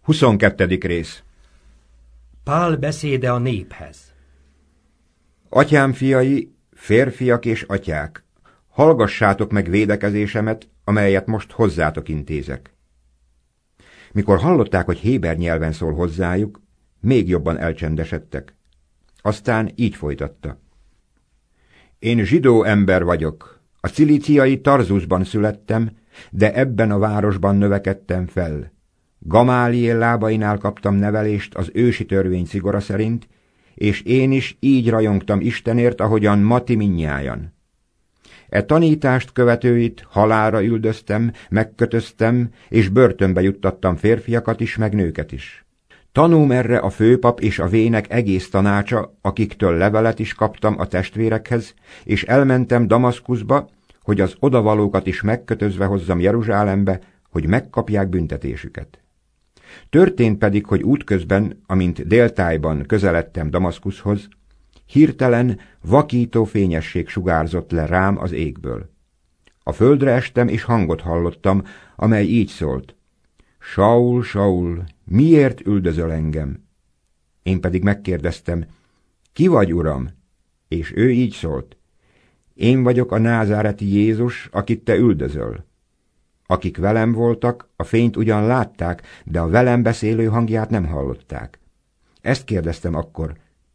22. rész. Pál beszéde a néphez. Atyám fiai, férfiak és atyák, hallgassátok meg védekezésemet, amelyet most hozzátok intézek. Mikor hallották, hogy héber nyelven szól hozzájuk, még jobban elcsendesedtek. Aztán így folytatta. Én zsidó ember vagyok, a cilíciai Tarzusban születtem, de ebben a városban növekedtem fel. Gamáliel lábainál kaptam nevelést az ősi törvény szigora szerint, és én is így rajongtam Istenért, ahogyan ma ti mindnyájan. E tanítást követőit halálra üldöztem, megkötöztem, és börtönbe juttattam férfiakat is, meg nőket is. Tanúm erre a főpap és a vének egész tanácsa, akiktől levelet is kaptam a testvérekhez, és elmentem Damaszkuszba, hogy az odavalókat is megkötözve hozzam Jeruzsálembe, hogy megkapják büntetésüket. Történt pedig, hogy útközben, amint déltájban közeledtem Damaszkuszhoz, hirtelen vakító fényesség sugárzott le rám az égből. A földre estem, és hangot hallottam, amely így szólt. Saul, Saul, miért üldözöl engem? Én pedig megkérdeztem, ki vagy, uram? És ő így szólt. Én vagyok a názáreti Jézus, akit te üldözöl. Akik velem voltak, a fényt ugyan látták, de a velem beszélő hangját nem hallották. Ezt kérdeztem akkor.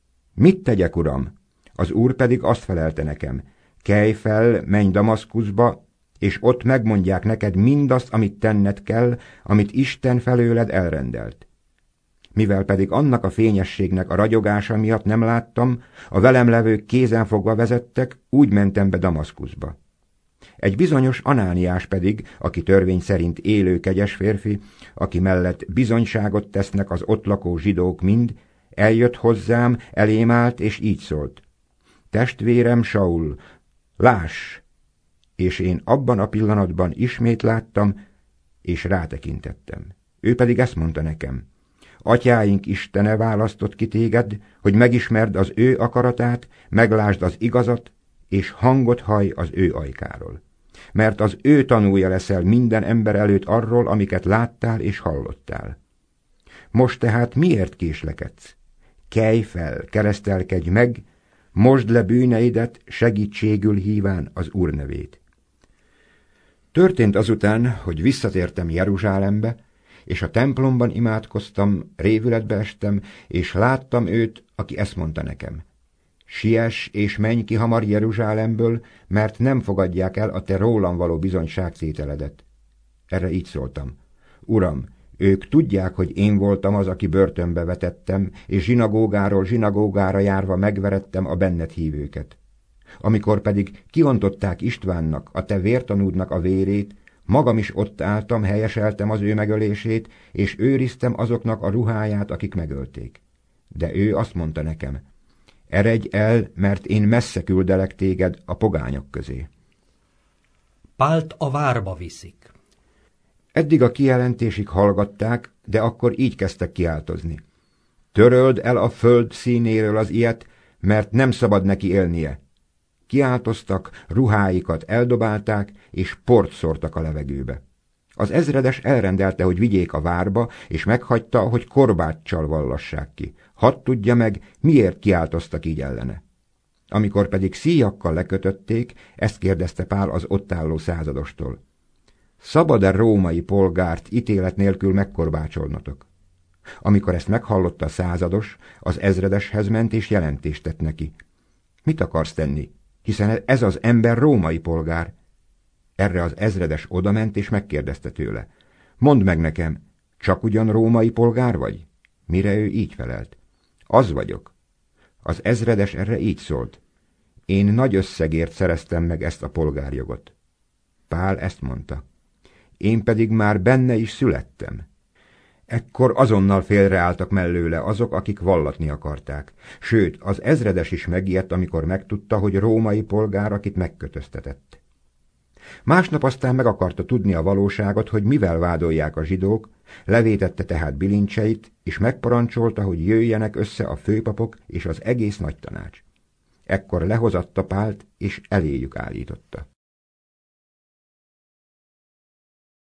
Mit tegyek, uram? Az Úr pedig azt felelte nekem. Kelj fel, menj Damaszkuszba, és ott megmondják neked mindazt, amit tenned kell, amit Isten felőled elrendelt. Mivel pedig annak a fényességnek a ragyogása miatt nem láttam, a velem levők kézenfogva vezettek, úgy mentem be Damaszkuszba. Egy bizonyos Anániás pedig, aki törvény szerint élő kegyes férfi, aki mellett bizonyságot tesznek az ott lakó zsidók mind, eljött hozzám, elém állt, és így szólt. Testvérem Saul, láss! És én abban a pillanatban ismét láttam, és rátekintettem. Ő pedig ezt mondta nekem. Atyáink Istene választott ki téged, hogy megismerd az ő akaratát, meglásd az igazat, és hangot hallj az ő ajkáról. Mert az ő tanúja leszel minden ember előtt arról, amiket láttál és hallottál. Most tehát miért késlekedsz? Kelj fel, keresztelkedj meg, mosd le bűneidet, segítségül híván az Úr nevét. Történt azután, hogy visszatértem Jeruzsálembe, és a templomban imádkoztam, révületbe estem, és láttam őt, aki ezt mondta nekem. Siess és menj ki hamar Jeruzsálemből, mert nem fogadják el a te rólam való bizonyságtételedet. Erre így szóltam. Uram, ők tudják, hogy én voltam az, aki börtönbe vetettem, és zsinagógáról zsinagógára járva megverettem a benned hívőket. Amikor pedig kiontották Istvánnak, a te vértanúdnak a vérét, magam is ott álltam, helyeseltem az ő megölését, és őriztem azoknak a ruháját, akik megölték. De ő azt mondta nekem, eredj el, mert én messze küldelek téged a pogányok közé. Pált a várba viszik. Eddig a kijelentésig hallgatták, de akkor így kezdtek kiáltozni. Töröld el a föld színéről az ilyet, mert nem szabad neki élnie. Kiáltoztak, ruháikat eldobálták, és port szórtak a levegőbe. Az ezredes elrendelte, hogy vigyék a várba, és meghagyta, hogy korbáccsal vallassák ki. Hadd tudja meg, miért kiáltoztak így ellene. Amikor pedig szíjakkal lekötötték, ezt kérdezte Pál az ott álló századostól. Szabad-e római polgárt ítélet nélkül megkorbácsolnotok? Amikor ezt meghallotta a százados, az ezredeshez ment és jelentést tett neki. Mit akarsz tenni? Hiszen ez az ember római polgár. Erre az ezredes odament és megkérdezte tőle. Mondd meg nekem, csak ugyan római polgár vagy? Mire ő így felelt. Az vagyok. Az ezredes erre így szólt. Én nagy összegért szereztem meg ezt a polgárjogot. Pál ezt mondta. Én pedig már benne is születtem. Ekkor azonnal félreálltak mellőle azok, akik vallatni akarták. Sőt, az ezredes is megijedt, amikor megtudta, hogy római polgár, akit megkötöztetett. Másnap aztán meg akarta tudni a valóságot, hogy mivel vádolják a zsidók, levétette tehát bilincseit, és megparancsolta, hogy jöjjenek össze a főpapok és az egész nagytanács. Ekkor lehozatta Pált, és eléjük állította.